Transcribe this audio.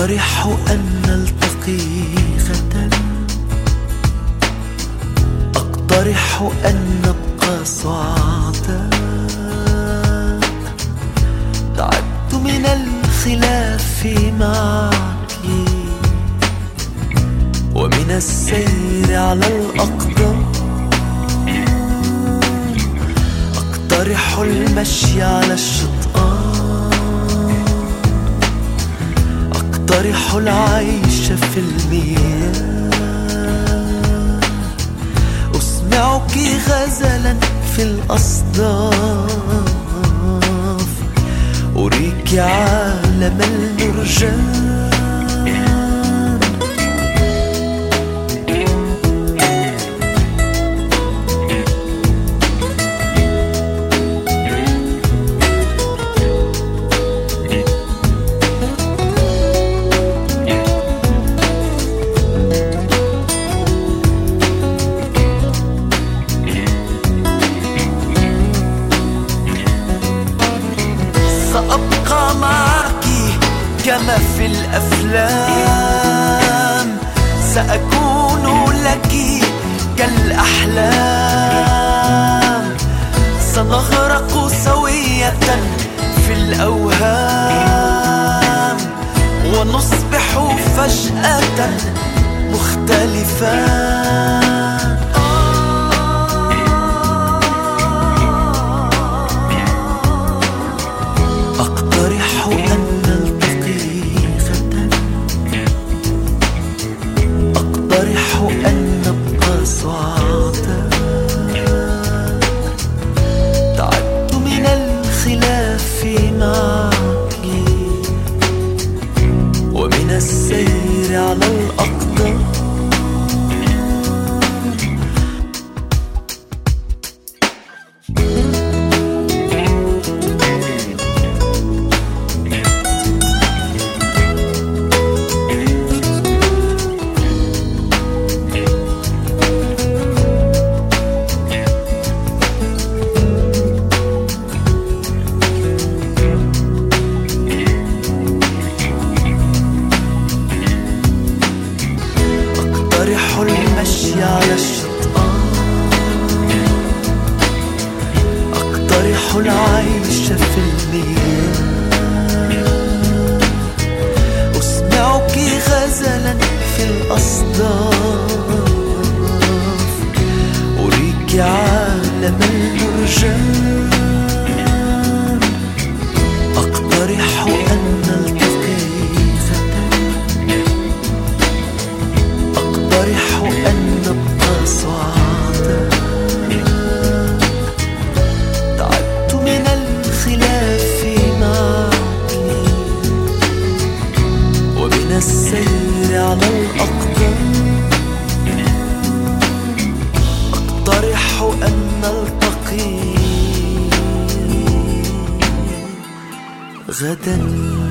أقترح أن نلتقي غدا، أقترح أن نبقى سعداء. تعبت من الخلاف معك ومن السير على الأقدام. أقترح المشي على الشطآن، أقترح العيش في المياه. أسمعك غزلا في الأصداف، أريك عالم المرجان. سأبقى معك كما في الأفلام، سأكون لك كالأحلام. سنغرق سوية في الأوهام، ونصبح فجأة مختلفان. أقترح أن نلتقي غدا، أقترح أن نبقى سعداء. تعبت من الخلاف معك ومن السير على الأقدام. أقترح المشي على الشطآن، أقترح العيش في المياه. أسمعك غزلا في الأصداف، أريك عالم المرجان. أقترح أن نلتقي غدا، أقترح أن نبقى سعداء. تعبت من الخلاف معك ومن السير على الأقدام. أقترح أن نلتقي غدا.